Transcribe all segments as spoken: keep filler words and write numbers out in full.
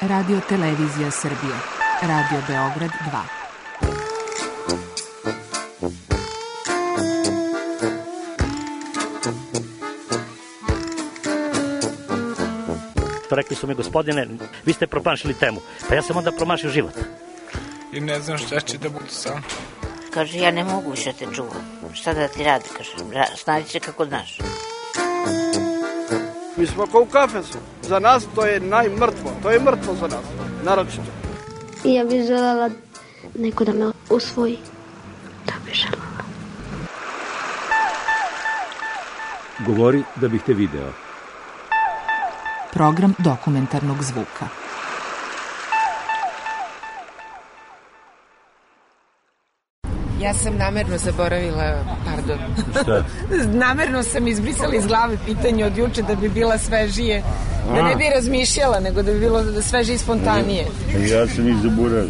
Radio Televizija Srbije, Radio Beograd dva. Rekli su mi, gospodine, vi ste promašili temu. Pa ja sam onda promašio život. I ne znam šta će da budu sam. Kaže, ja ne mogu više te čuvam. Šta da ti radi, kaže, snađi se kako znaš. Mi smo kao u kafesu. Za nas to je najmrtvo. To je mrtvo za nas, naročito. I ja bih želela neko da me usvoji. Da bih želela. Govori da bih te video. Program dokumentarnog zvuka. Ja sam namerno zaboravila, pardon. Šta? Namerno sam izbrisala iz glave pitanje od juče da bi bila svežije. Da ne bi razmišljala, nego da bi bilo da svežije i spontanije. Ja sam ih zaboravila.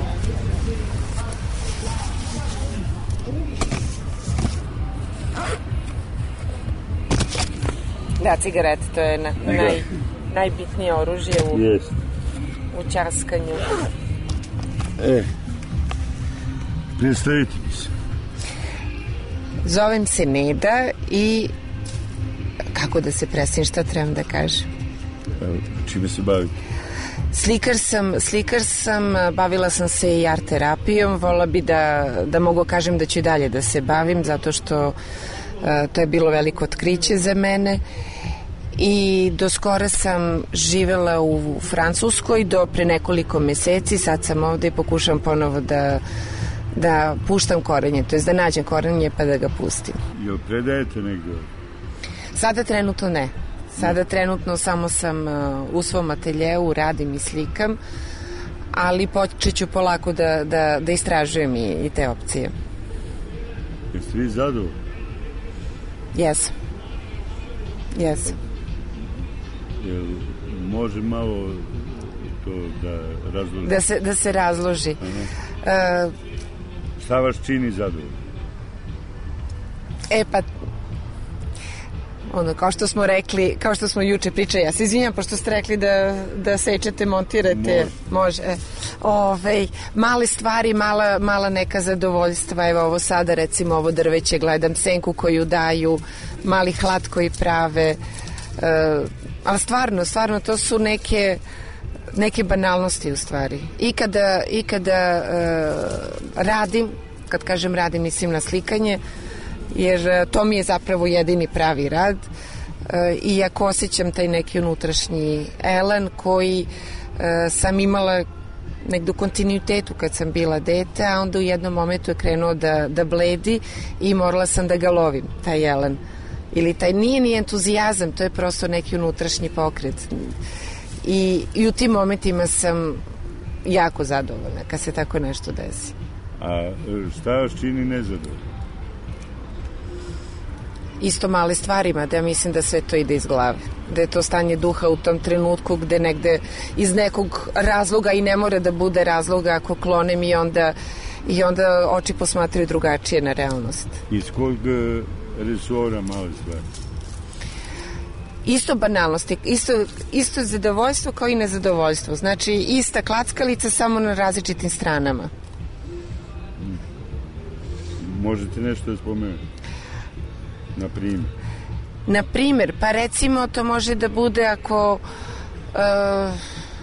Da, cigarete, to je na, naj, najbitnije oružje u, Jest. u ćaskanju. E, predstavite mi se. Zovem se Neda i kako da se predstavim, šta trebam da kažem? Čime se bavite? Slikar sam, slikar sam, bavila sam se i art terapijom, vola bi da, da mogu kažem da ću i dalje da se bavim, zato što uh, to je bilo veliko otkriće za mene. I do skora sam živela u Francuskoj do pre nekoliko meseci, sad sam ovde i pokušam ponovo da, da puštam korenje, to je da nađem korenje pa da ga pustim. Jel predajete negdje? Sada trenutno ne. Sada trenutno samo sam u svom ateljeu, radim i slikam, ali počet ću polako da, da, da istražujem i, i te opcije. Jeste vi zadovoljni? Jesam. Jesam. Jel može malo to da razloži? Da se, da se razloži. Uh, Šta vas čini zadovoljno? E pa, ono, kao što smo rekli, kao što smo juče pričali, ja se izvinjam, pošto ste rekli da, da sečete, montirate. Može. Može. E, ove, male stvari, mala, mala neka zadovoljstva, evo ovo sada, recimo ovo drveće, gledam senku koju daju, mali hlad koji prave, e, ali stvarno, stvarno to su neke neke banalnosti u stvari. I kada, i kada e, radim, kad kažem radim, mislim na slikanje, jer to mi je zapravo jedini pravi rad, e, iako osjećam taj neki unutrašnji elan koji e, sam imala negdje u kontinuitetu kad sam bila dete, a onda u jednom momentu je krenuo da, da bledi i morala sam da ga lovim, taj elan. Ili taj nije ni entuzijazam, to je prosto neki unutrašnji pokret. I, i u tim momentima sam jako zadovoljna kad se tako nešto desi. A šta vas čini nezadovoljno? Isto male stvarima, da ja mislim da sve to ide iz glave. Da je to stanje duha u tom trenutku gde negde iz nekog razloga, i ne mora da bude razloga, ako klonem i onda, i onda oči posmatraju drugačije na realnost. Iz kog resora male stvari? Isto banalnosti, isto, isto zadovoljstvo kao i nezadovoljstvo. Znači, ista klackalica, samo na različitim stranama. Možete nešto da spomenuti? Na primjer? Na primjer, pa recimo to može da bude ako uh,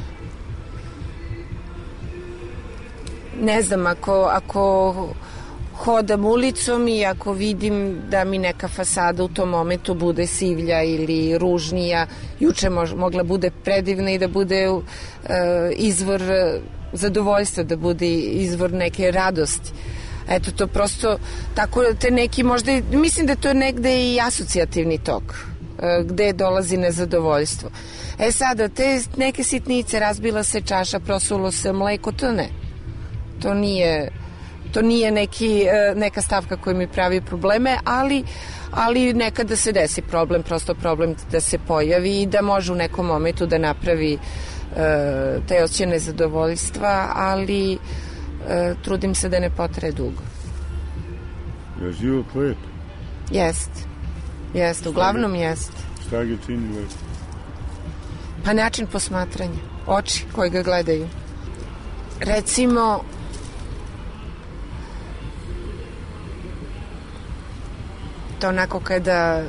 ne znam, ako, ako hodam ulicom i ako vidim da mi neka fasada u tom momentu bude sivlja ili ružnija, juče mož, mogla bude predivna i da bude uh, izvor zadovoljstva, da bude izvor neke radosti. Eto, to prosto, tako te neki možda, mislim da to je negde i asocijativni tok, gde dolazi nezadovoljstvo. E sada, te neke sitnice, razbila se čaša, prosulo se mleko, to ne. To nije, to nije neki, neka stavka koja mi pravi probleme, ali, ali nekada se desi problem, prosto problem da se pojavi i da može u nekom momentu da napravi te osjećaje nezadovoljstva, ali E, trudim se da ne potraje dugo. Je život lep? Jest. Jest, uglavnom jest. Šta ga čini lep? Pa način posmatranja. oči koji ga gledaju. Recimo, to onako kada...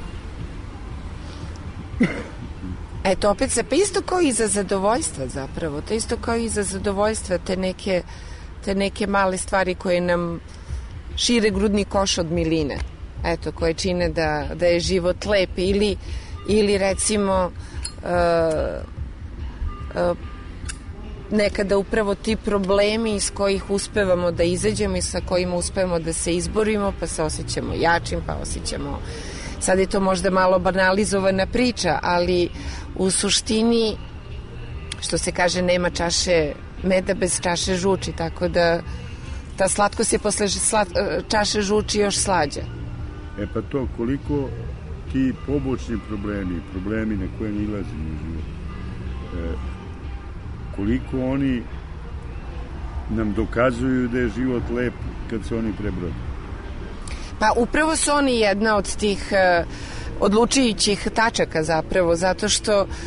Eto, opet se, pa isto kao i za zadovoljstva zapravo, to isto kao i za zadovoljstva, te neke, te neke male stvari koje nam šire grudni koš od miline, eto, koje čine da, da je život lep, ili, ili recimo uh, uh, nekada upravo ti problemi iz kojih uspevamo da izađemo i sa kojima uspevamo da se izborimo, pa se osjećamo jačim, pa osjećamo... Sad je to možda malo banalizovana priča, ali u suštini, što se kaže, nema čaše meda bez čaše žuči, tako da ta slatkost je posle slat, čaše žuči još slađa. E pa to, koliko ti pobočni problemi, problemi na koje nilazimo u životu, e, koliko oni nam dokazuju da je život lep kad se oni prebrode? Pa upravo su oni jedna od tih uh, odlučujućih tačaka zapravo, zato što uh,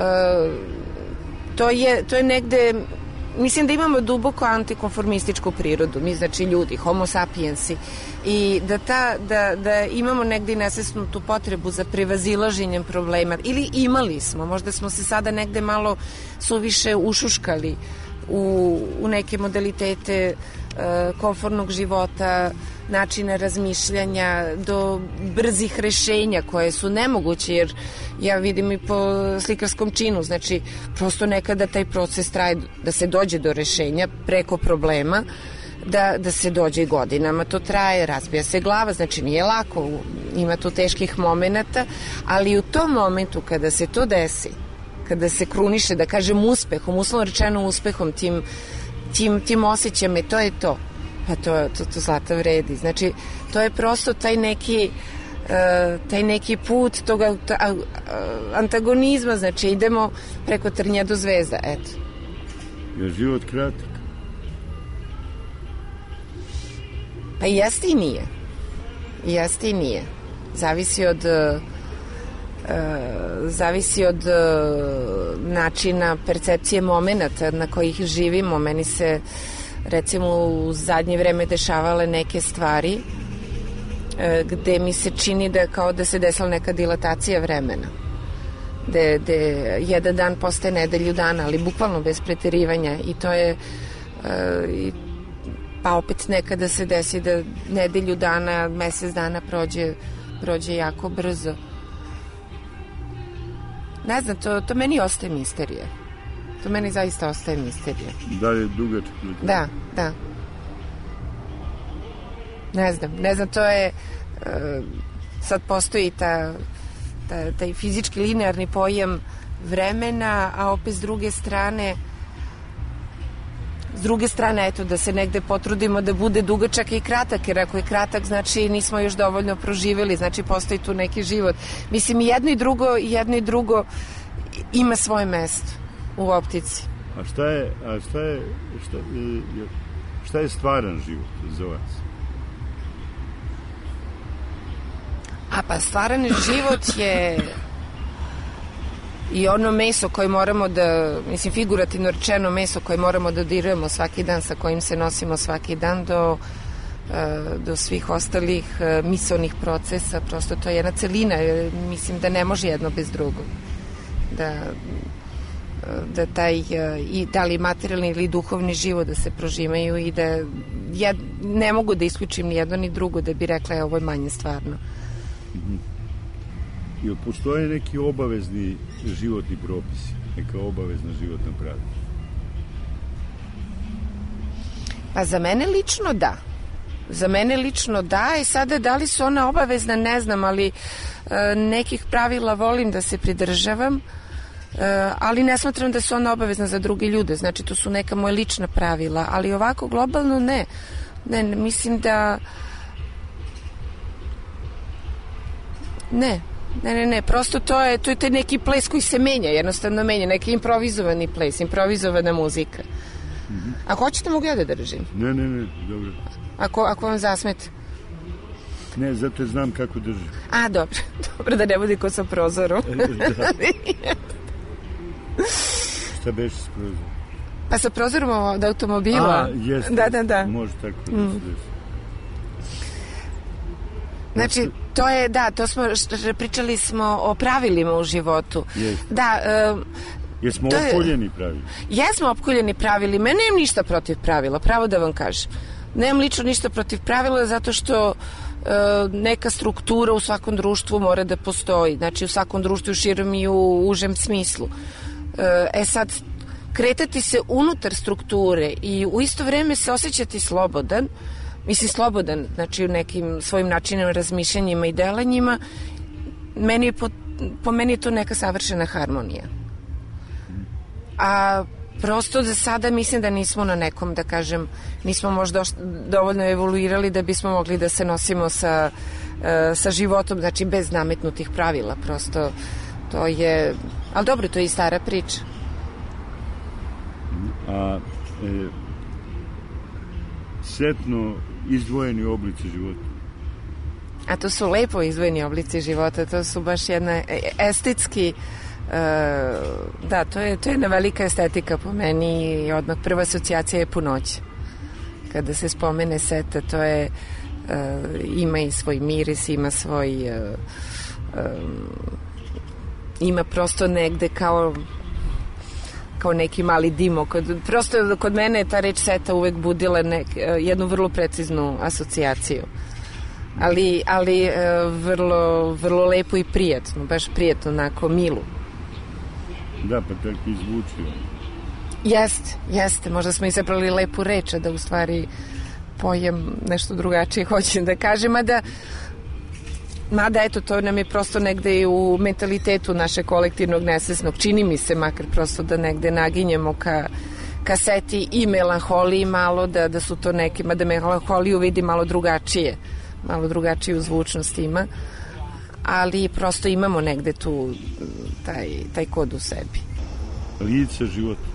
to je, to je negde, mislim da imamo duboko antikonformističku prirodu, mi znači ljudi, homo sapiensi, i da, ta, da, da imamo negde nesvesnu tu potrebu za prevazilaženjem problema, ili imali smo, možda smo se sada negde malo suviše ušuškali u, u neke modalitete uh, komfortnog života, načina razmišljanja, do brzih rešenja koje su nemoguće, jer ja vidim i po slikarskom činu, znači prosto nekada taj proces traje da se dođe do rešenja preko problema, da, da se dođe godinama, to traje, razbija se glava, znači nije lako, ima tu teških momenata, ali u tom momentu kada se to desi, kada se kruniše, da kažem uspehom, uslovno rečeno uspehom, tim, tim, tim osjećama, to je to. Pa to, to, to zlata vredi. Znači, to je prosto taj neki uh, taj neki put toga uh, antagonizma, znači idemo preko trnja do zvezda, eto. Je život kratak? Pa jeste i nije. Jeste i nije. Zavisi od uh, uh, zavisi od uh, načina percepcije momenata na kojih živimo. Meni se recimo u zadnje vreme dešavale neke stvari e, gde mi se čini da kao da se desila neka dilatacija vremena, gde, gde jedan dan postaje nedelju dana, ali bukvalno bez preterivanja, i to je e, i, pa opet nekada se desi da nedelju dana, mesec dana prođe, prođe jako brzo. Ne znam, to, to meni ostaje misterija. To meni zaista ostaje misterija. Da li je dugačak? Da, da. Ne znam, ne znam, to je uh, sad postoji ta, ta, taj fizički linearni pojam vremena, a opet s druge strane s druge strane, eto, da se negde potrudimo da bude dugačak i kratak, jer ako je kratak, znači nismo još dovoljno proživjeli, znači postoji tu neki život. Mislim, i jedno i drugo, jedno i drugo ima svoje mesto u optici. A šta je, a šta je, šta, šta je stvaran život za vas? A pa stvaran život je i ono meso koje moramo da, mislim figurativno rečeno meso koje moramo da dodirujemo svaki dan, sa kojim se nosimo svaki dan, do, do svih ostalih misaonih procesa, prosto to je jedna celina, mislim da ne može jedno bez drugog. Da da taj i da li materijalni ili duhovni život da se prožimaju i da ja ne mogu da isključim ni jedno ni drugo da bi rekla je ovo je manje stvarno. Mm-hmm. Jel postoje neki obavezni životni propisi, neka obavezna životna pravila? Pa za mene lično da. Za mene lično da, i sada da li su ona obavezna ne znam, ali e, nekih pravila volim da se pridržavam. Uh, ali ne smatram da su ona obavezna za druge ljude, znači to su neka moja lična pravila, ali ovako globalno ne. Ne, ne mislim da ne, ne, ne, ne, prosto to je, to je taj neki ples koji se menja, jednostavno menja, neki improvizovani ples, improvizovana muzika. Mm-hmm. Ako hoćete mogu ja da držim? Ne, ne, ne, dobro. Ako, ako vam zasmeta? Ne, zato znam kako držim. A, dobro, dobro da ne bude ko sa prozorom. Da. Šta beše s prozorom? Pa sa prozorom od automobila. A, jeste. Da, da, da. Može tako da se desi. Znači, to je, da, to smo, pričali smo o pravilima u životu. Jeste. Da, um, Jesmo to je- opkoljeni pravi? jesmo opkoljeni pravili. Me nemam ništa protiv pravila, pravo da vam kažem. Nemam lično ništa protiv pravila zato što e, neka struktura u svakom društvu mora da postoji. Znači u svakom društvu u širem i u užem smislu. E, e sad, kretati se unutar strukture i u isto vreme se osjećati slobodan, mislim slobodan, znači u nekim svojim načinima, razmišljanjima i delanjima, meni je po, po meni je to neka savršena harmonija. A prosto za sada mislim da nismo na nekom, da kažem, nismo možda dovoljno evoluirali da bismo mogli da se nosimo sa, e, sa životom, znači bez nametnutih pravila, prosto to je, ali dobro, to je i stara priča. A e, setno izdvojeni oblici života? A to su lepo izdvojeni oblici života, to su baš jedna e, estetski, e, da, to je, to je jedna velika estetika po meni i odmah prva asocijacija je punoća. Kada se spomene seta, to je, e, ima i svoj miris, ima svoj, e, e, ima prosto negde kao kao neki mali dimo. Kod, prosto kod mene je ta reč seta uvek budila nek, jednu vrlo preciznu asocijaciju. Ali, ali e, vrlo, vrlo lepo i prijatno, baš prijatno, onako milu. Da, pa tako izvuči. Jeste, jeste. Možda smo izabrali lepu reč, a da u stvari pojem nešto drugačije hoćem da kažem, mada Mada, eto, to nam je prosto negde i u mentalitetu naše kolektivnog nesvesnog. Čini mi se, makar prosto da negde naginjemo ka, ka seti i melanholiji malo, da, da su to neki, mada melanholiju vidi malo drugačije, malo drugačiju zvučnost ima, ali prosto imamo negde tu taj, taj kod u sebi. Lice života.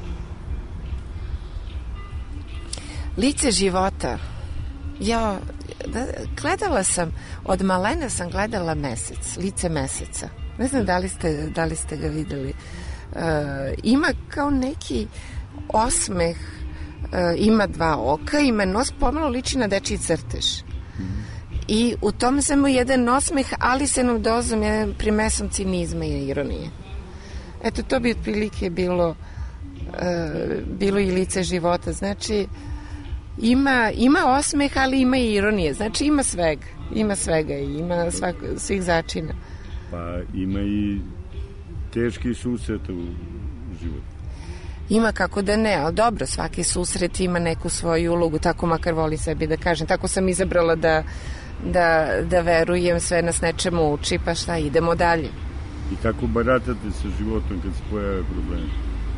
Lice života. Ja, da, gledala sam, od malena sam gledala Mesec, lice meseca. Ne znam da li ste, da li ste ga videli. E, ima kao neki osmeh, e, ima dva oka, ima nos, pomalo liči na dečiji crtež. I u tom samo jedan osmeh, ali se nam dozom jedan primesom cinizma i ironije. Eto, to bi otprilike bilo, e, bilo i lice života. Znači, Ima, ima osmeh, ali ima i ironije. Znači ima svega. Ima svega i ima svak, svih začina. Pa ima i teški susret u životu. Ima, kako da ne, ali dobro, svaki susret ima neku svoju ulogu, tako makar voli sebi da kažem. Tako sam izabrala da, da, da verujem, sve nas nečemu uči, pa šta, idemo dalje. I kako baratate sa životom kad se pojave problemi?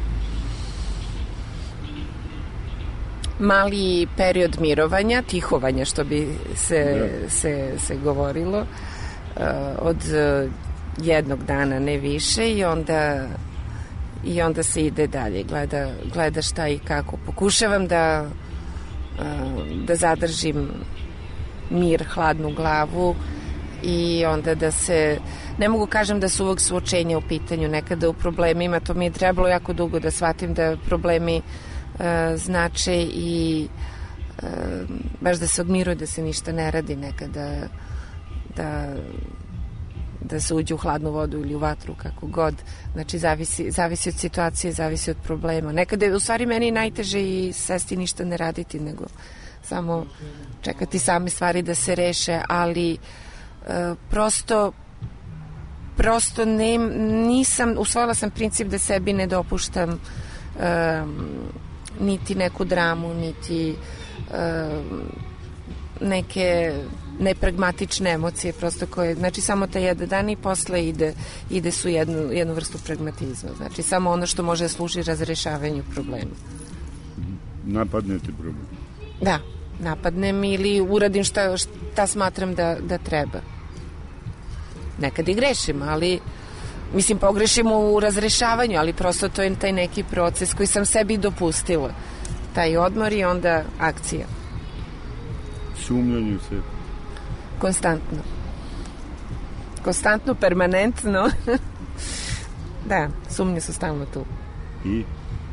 Mali period mirovanja, tihovanja, što bi se, da. se, se govorilo, uh, od uh, jednog dana, ne više, i onda, i onda se ide dalje, gleda, gleda šta i kako. Pokušavam da, uh, da zadržim mir, hladnu glavu i onda da se, ne mogu kažem da su uvek suočenja u pitanju, nekada u problemima, to mi je trebalo jako dugo da shvatim da problemi znače i e, baš da se odmiruje, da se ništa ne radi, nekada da, da se uđe u hladnu vodu ili u vatru, kako god. Znači, zavisi, zavisi od situacije, zavisi od problema. Nekada je u stvari meni najteže i sesti ništa ne raditi, nego samo čekati same stvari da se reše, ali e, prosto prosto ne, nisam, usvojila sam princip da sebi ne dopuštam e, niti neku dramu, niti uh, neke nepragmatične emocije, prosto koje, znači samo taj jedan dan i posle ide, ide su jednu, jednu vrstu pragmatizma, znači samo ono što može služi razrešavanju problema. Napadnete problem? Da, napadnem ili uradim šta, šta smatram da, da treba. Nekad i grešim, ali mislim, pogrešimo u razrešavanju, ali prosto to je taj neki proces koji sam sebi dopustila. Taj odmor i onda akcija. Sumnjanju se? Konstantno. Konstantno, permanentno. Da, sumnje su stalno tu. I?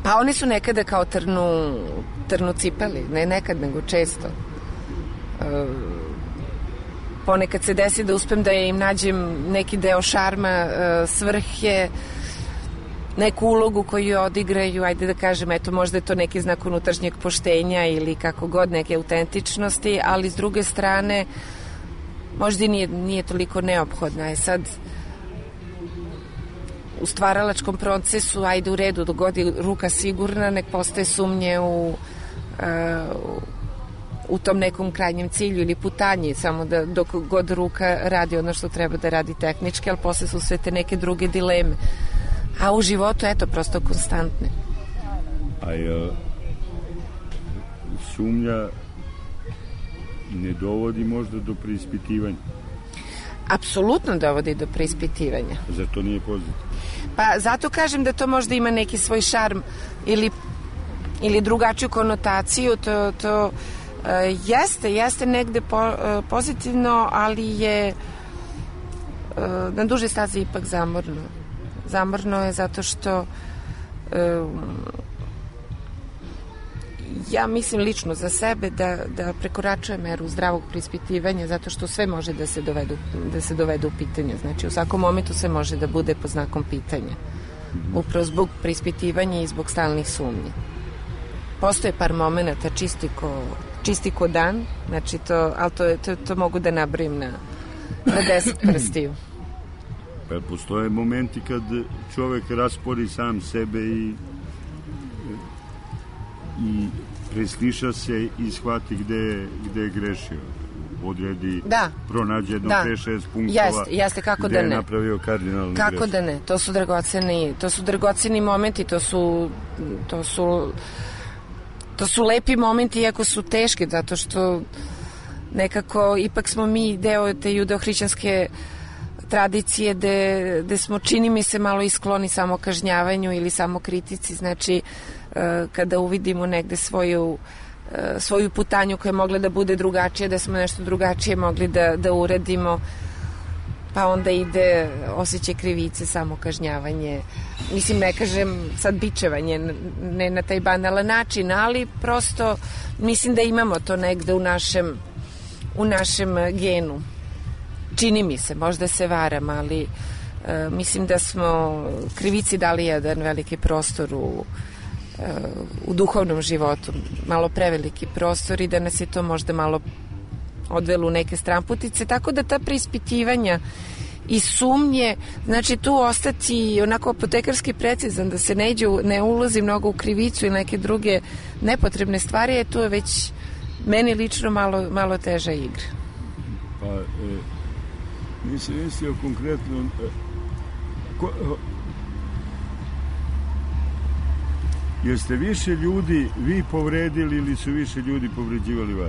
Pa oni su nekada kao trnu, trnu cipeli, ne nekad, nego često. E, ponekad se desi da uspem da im nađem neki deo šarma, e, svrhe, neku ulogu koju odigraju, ajde da kažem, eto, možda je to neki znak unutrašnjeg poštenja ili kako god, neke autentičnosti, ali s druge strane možda i nije, nije toliko neophodna. Je sad u stvaralačkom procesu, ajde u redu, dok god je ruka sigurna, nek postaje sumnje u, uh, u tom nekom krajnjem cilju ili putanji, samo da dok god ruka radi ono što treba da radi tehnički, ali posle su sve te neke druge dileme. A u životu, eto, prosto konstantne. A je, sumnja ne dovodi možda do preispitivanja? Apsolutno dovodi do preispitivanja. Zar to nije pozitivno? Pa zato kažem da to možda ima neki svoj šarm ili, ili drugačiju konotaciju. To, to uh, jeste, jeste negde po, uh, pozitivno, ali je uh, na duže staze ipak zamorno. Zamorno je zato što um, ja mislim lično za sebe da, da prekoračujem meru zdravog preispitivanja, zato što sve može da se dovedu, da se dovede u pitanje. Znači u svakom momentu sve može da bude pod znakom pitanja. Upravo zbog preispitivanja i zbog stalnih sumnji. Postoje par momenata čisti ko, čisti ko dan, znači to, ali to, to, to mogu da nabrojim na, na deset prstiju. Pa postoje momenti kad čovek raspori sam sebe i i presliša se i shvati gde, gde je grešio. Odredi, da. pronađe jedno da. pet šest punktova jeste, jeste, kako gde da je ne. napravio kardinalnu grešku. Kako da ne, to su dragoceni, to su dragoceni momenti, to su, to su, to su lepi momenti, iako su teški, zato što nekako ipak smo mi deo te judeohrišćanske tradicije gde, gde smo, čini mi se, malo iskloni samo kažnjavanju ili samo kritici, znači kada uvidimo negde svoju, svoju putanju koja je mogla da bude drugačija, da smo nešto drugačije mogli da, da uradimo, pa onda ide osjećaj krivice, samo kažnjavanje. Mislim, ne kažem sad bičevanje, ne na taj banalan način, ali prosto mislim da imamo to negde u našem, u našem genu. Čini mi se, možda se varam, ali uh, mislim da smo krivici dali jedan veliki prostor u u duhovnom životu, malo preveliki prostor i da nas je to možda malo odvelo u neke stramputice, tako da ta preispitivanja i sumnje, znači tu ostati onako apotekarski precizan, da se ne, iđe, ne ulazi mnogo u krivicu i neke druge nepotrebne stvari, je tu već meni lično malo, malo teža igra. Pa, e, nisam mislio konkretno e, ko, jeste više ljudi vi povredili ili su više ljudi povređivali vas?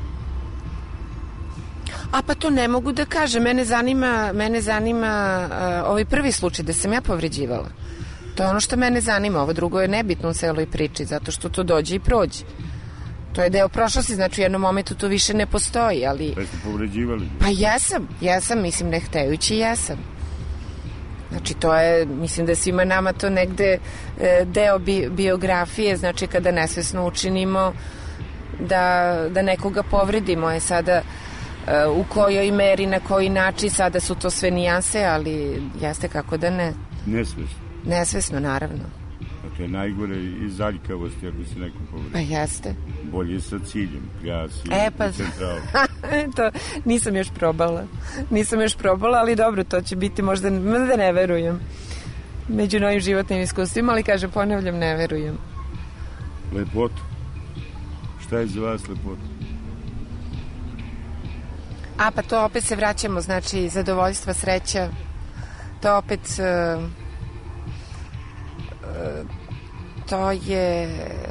A pa to ne mogu da kažem. Mene zanima, mene zanima uh, ovaj prvi slučaj da sam ja povređivala. To je ono što mene zanima. Ovo drugo je nebitno u celoj priči, zato što to dođe i prođe. To je deo prošlosti, znači u jednom momentu to više ne postoji, ali... Pa ste povređivali? Pa jesam, jesam, mislim, ne htajući jesam. Znači to je, mislim da svima nama to negde e, deo bi, biografije, znači kada nesvesno učinimo da, da nekoga povredimo, je sada e, u kojoj meri, na koji način, sada su to sve nijanse, ali jeste kako da ne. Nesvesno? Nesvesno, naravno. A to je najgore iz aljkavosti ako se nekom povredi. Pa jeste. Bolje sa ciljem, pljas i, e, pa, i centralu. To nisam još probala. Nisam još probala, ali dobro, to će biti možda, da ne verujem. Među novim životnim iskustvima, ali kažem, ponavljam, ne verujem. Lepotu. Šta je za vas lepota? A, pa to opet se vraćamo, znači, zadovoljstva, sreća, to opet... Uh, uh, to je...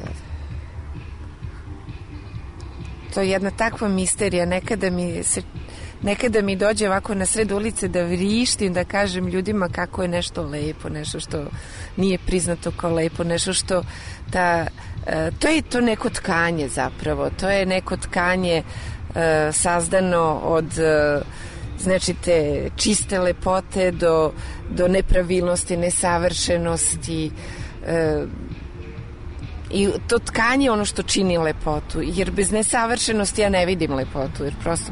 To je jedna takva misterija. Nekada mi se nekada mi dođe ovako na sred ulice da vrištim, da kažem ljudima kako je nešto lepo, nešto što nije priznato kao lepo, nešto što ta, to je to neko tkanje zapravo, to je neko tkanje sazdano od znači te čiste lepote do, do nepravilnosti, nesavršenosti, I to tkanje je ono što čini lepotu, jer bez nesavršenosti ja ne vidim lepotu, jer prosto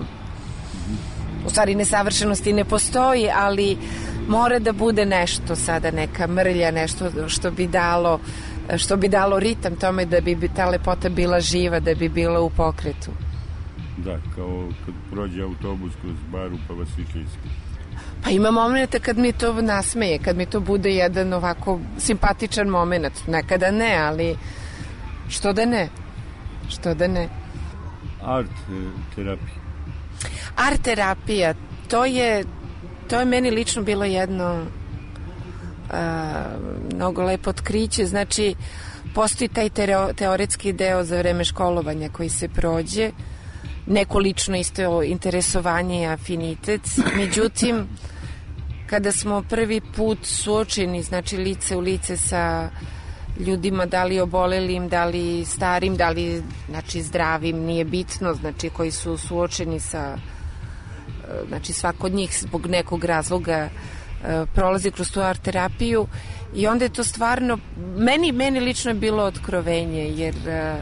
u stvari nesavršenosti ne postoji, ali mora da bude nešto sada, neka mrlja, nešto što bi dalo što bi dalo ritam tome, da bi ta lepota bila živa, da bi bila u pokretu. Da, kao kad prođe autobus kroz baru pa vas svi kliske. Pa ima momenta kad mi to nasmeje, kad mi to bude jedan ovako simpatičan moment. Nekada ne, ali što da ne? Što da ne? Art terapija. Art terapija, to je, to je meni lično bilo jedno a, mnogo lepo otkriće. Znači, postoji taj teo, teoretski deo za vreme školovanja koji se prođe, neko lično isto interesovanje i afinitet. Međutim, kada smo prvi put suočeni, znači lice u lice sa ljudima, da li obolelim, da li starim, da li znači zdravim, nije bitno, znači koji su suočeni sa, znači svako od njih zbog nekog razloga prolazi kroz tu art terapiju, i onda je to stvarno meni, meni lično je bilo otkrovenje, jer uh,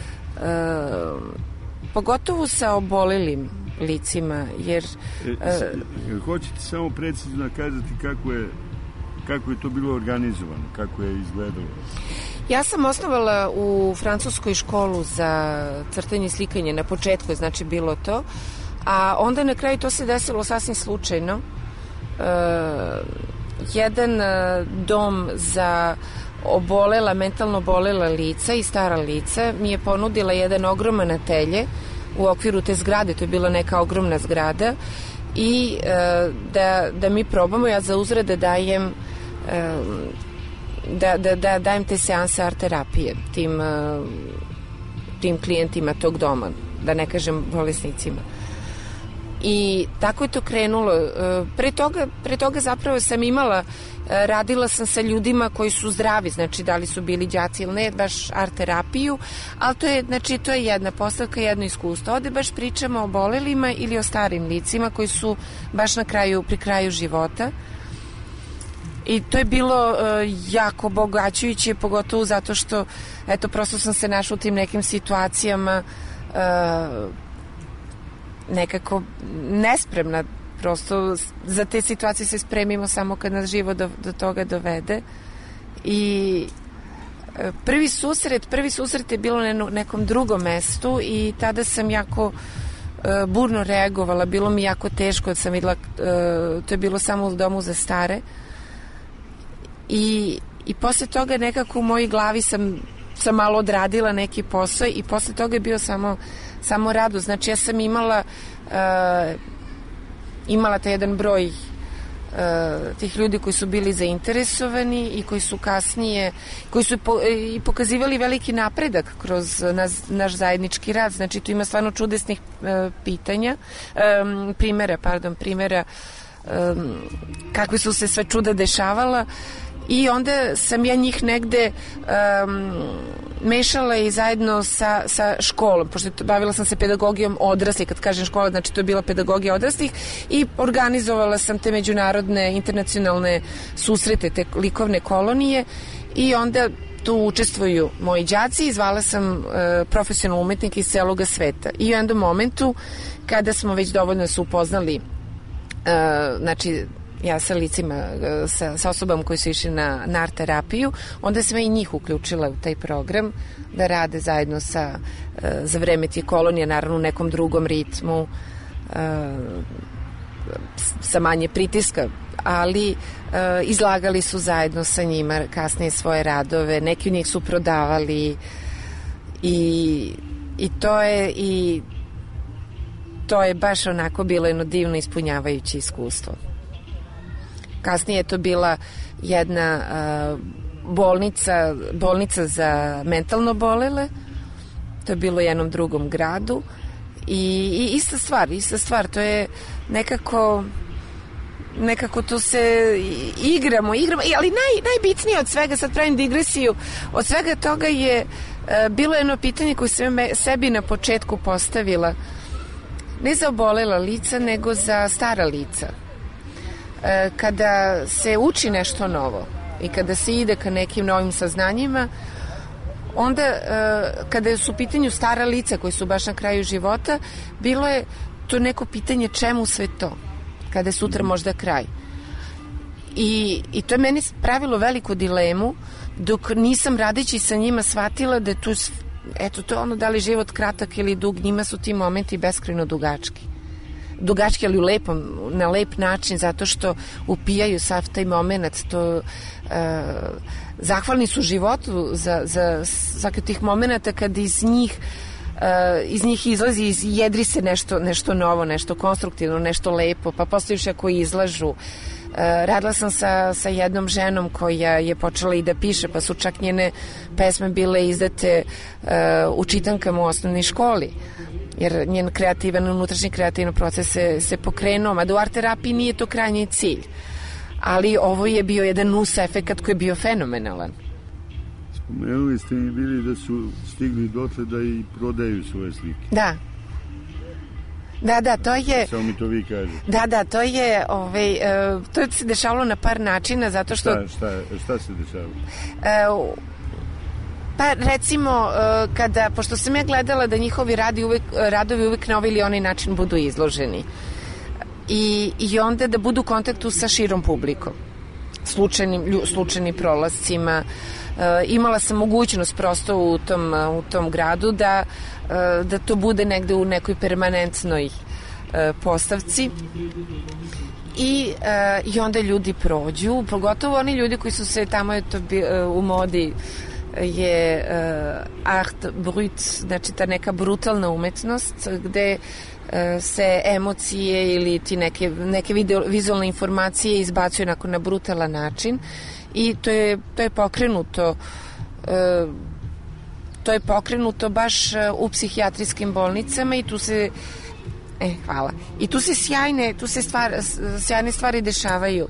uh, pogotovo sa obolelim licima, jer uh, hoćete samo precizno kazati kako je kako je to bilo organizovano, kako je izgledalo? Ja sam osnovala u Francuskoj školu za crtanje i slikanje, na početku je znači bilo to, a onda na kraju to se desilo sasvim slučajno. Uh, jedan uh, dom za obolela, mentalno obolela lica i stara lica mi je ponudila jedan ogroman atelje u okviru te zgrade, to je bila neka ogromna zgrada, i uh, da, da mi probamo, ja za uzvrat da dajem uh, da, da, da dajem te seanse art terapije tim, uh, tim klijentima tog doma, da ne kažem bolesnicima. I tako je to krenulo. Pre toga, pre toga zapravo sam imala, radila sam sa ljudima koji su zdravi, znači da li su bili đaci ili ne, baš art terapiju, ali to je, znači, to je jedna postavka, jedno iskustvo. Ovde baš pričamo o bolelima ili o starim licima koji su baš na kraju, pri kraju života. I to je bilo uh, jako obogaćujuće, pogotovo zato što, eto, prosto sam se našla u tim nekim situacijama uh, nekako nespremna, prosto za te situacije se spremimo samo kad nas život do, do toga dovede. I prvi susret, prvi susret je bilo na nekom drugom mestu i tada sam jako uh, burno reagovala, bilo mi jako teško da sam videla, uh, to je bilo samo u domu za stare, i, i posle toga nekako u mojoj glavi sam, sam malo odradila neki posao i posle toga je bio samo samo radost. Znači ja sam imala uh, imala taj jedan broj uh, tih ljudi koji su bili zainteresovani i koji su kasnije, koji su po, i pokazivali veliki napredak kroz naš, naš zajednički rad. Znači tu ima stvarno čudesnih uh, pitanja, um, primera, pardon, primera um, kakve su se sve čuda dešavala, i onda sam ja njih negde um, mešala i zajedno sa, sa školom, pošto bavila sam se pedagogijom odraslih. Kad kažem škola, znači to je bila pedagogija odraslih, i organizovala sam te međunarodne internacionalne susrete, te likovne kolonije, i onda tu učestvuju moji đaci i zvala sam uh, profesionalne umetnike iz celoga sveta. I u jednom momentu kada smo već dovoljno se upoznali, uh, znači ja sa licima, sa, sa osobama koji su išli na, na art terapiju, onda sam i njih uključila u taj program da rade zajedno sa, za vreme tih kolonija, naravno u nekom drugom ritmu, sa manje pritiska, ali izlagali su zajedno sa njima kasnije svoje radove, neki od njih su prodavali, i, i to je i to je baš onako bilo jedno divno ispunjavajuće iskustvo. Kasnije je to bila jedna uh, bolnica, bolnica za mentalno bolele. To je bilo u jednom drugom gradu. I, i ista stvar, ista stvar. To je nekako nekako tu se igramo, igramo. Ali naj, najbitnije od svega, sad pravim digresiju, od svega toga je uh, bilo jedno pitanje koje sam sebi na početku postavila. Ne za obolela lica, nego za stara lica. Kada se uči nešto novo i kada se ide ka nekim novim saznanjima, onda uh, kada su u pitanju stara lica koji su baš na kraju života, bilo je to neko pitanje čemu sve to, kada je sutra možda kraj. I, i to je meni pravilo veliku dilemu, dok nisam radeći sa njima shvatila da je tu, eto to ono, da li život kratak ili dug, njima su ti momenti beskrajno dugački. Dugački, ali u lepom, na lep način, zato što upijaju sav taj moment, to uh, zahvalni su životu za, za svaki od tih momenta kad iz njih Uh, iz njih izlazi, iz, jedri se nešto, nešto novo, nešto konstruktivno, nešto lepo, pa postojiš ako izlažu. Uh, radila sam sa, sa jednom ženom koja je počela i da piše, pa su čak njene pesme bile izdate uh, u čitankama u osnovnoj školi, jer njen kreativan, unutrašnji kreativan proces se, se pokrenuo, mada u art terapiji nije to krajnji cilj, ali ovo je bio jedan nus efekat koji je bio fenomenalan. Spomenuli ste mi bili da su stigli dotle da i prodaju svoje slike. Da. Da, da, to je... Samo mi to vi kažete. Da, da, to je, ovaj, uh, to se dešavalo na par načina, zato što... Šta, šta, šta se dešavalo? Uh, pa recimo, uh, kada, pošto sam ja gledala da njihovi radi uvek, radovi uvek na ovaj ili onaj način budu izloženi. I, i onda da budu u kontaktu sa širom publikom. Slučajnim, slučajnim prolascima. Uh, imala sam mogućnost prosto u tom, u tom gradu da, uh, da to bude negde u nekoj permanentnoj uh, postavci i, uh, i onda ljudi prođu, pogotovo oni ljudi koji su se tamo, je to bi, uh, u modi je uh, art brut, znači ta neka brutalna umetnost gde uh, se emocije ili ti neke, neke video, vizualne informacije izbacuju nakon na brutalan način. I to je, to je pokrenuto e, to je pokrenuto baš u psihijatrijskim bolnicama i tu se e, hvala. I tu se sjajne, tu se stvar, sjajne stvari dešavaju.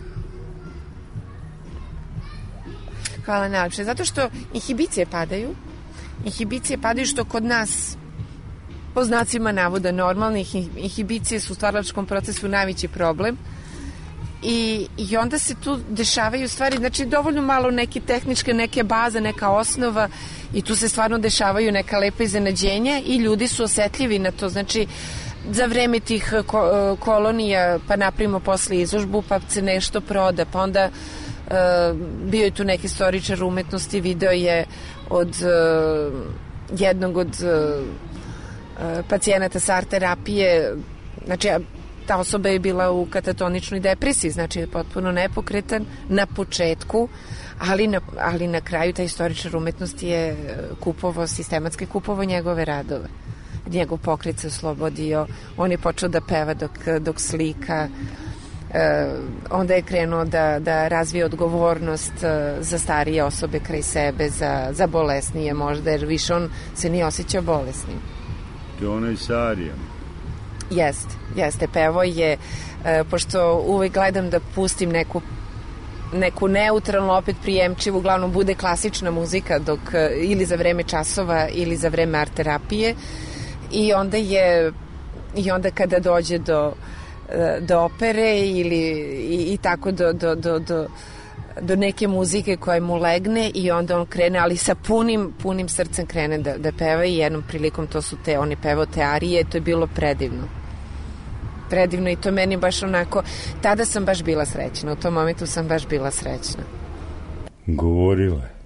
Hvala najlepše. Zato što inhibicije padaju. Inhibicije padaju što kod nas po znacima navoda normalnih inhibicije su u stvaralačkom procesu najveći problem. I, i onda se tu dešavaju stvari, znači dovoljno malo neke tehničke, neke baze, neka osnova i tu se stvarno dešavaju neka lepa iznenađenja i ljudi su osetljivi na to, znači za vreme tih ko, kolonija pa napravimo posle izložbu pa se nešto proda, pa onda uh, bio je tu neki istoričar umetnosti, video je od uh, jednog od uh, pacijenata sa art terapije, znači ta osoba je bila u katatoničnoj depresiji, znači je potpuno nepokretan na početku, ali na, ali na kraju taj istoričar umetnosti je kupovao, sistematski kupovao njegove radove. Njegov pokret se oslobodio, on je počeo da peva dok, dok slika, e, onda je krenuo da, da razvije odgovornost e, za starije osobe kraj sebe, za, za bolesnije možda, jer više on se nije osjećao bolesnim. To je onaj sa arijama. Jeste, jeste, pevo je, e, pošto uvek gledam da pustim neku, neku neutralnu, opet prijemčivu, uglavnom bude klasična muzika dok, ili za vreme časova ili za vreme art terapije i onda je, i onda kada dođe do, do opere ili i, i tako do, do, do, do, do neke muzike koja mu legne i onda on krene, ali sa punim, punim srcem krene da, da peva i jednom prilikom to su te, on je pevao te arije, to je bilo predivno. Predivno i to meni baš onako, tada sam baš bila srećna, u tom momentu sam baš bila srećna. Govorila je.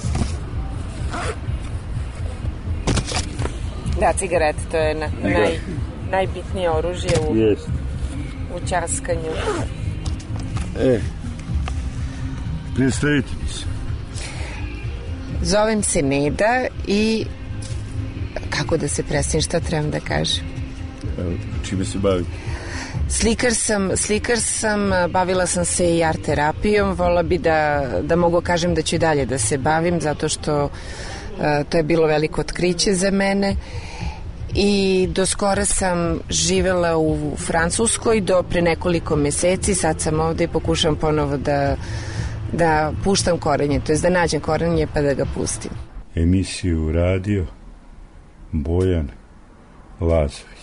Da, cigarete, to je na, naj, najbitnije oružje u, Jest. u ćaskanju. E, predstavite mi se. Zovem se Neda i kako da se predstavim, šta trebam da kažem? Čime se bavite? Slikar sam, slikar sam, bavila sam se i art terapijom, vola bi da, da mogu kažem da ću i dalje da se bavim, zato što uh, to je bilo veliko otkriće za mene i do skora sam živela u Francuskoj do pre nekoliko meseci, sad sam ovde i pokušam ponovo da, da puštam korenje, to je da nađem korenje pa da ga pustim. Emisiju radio Bojan Lazović.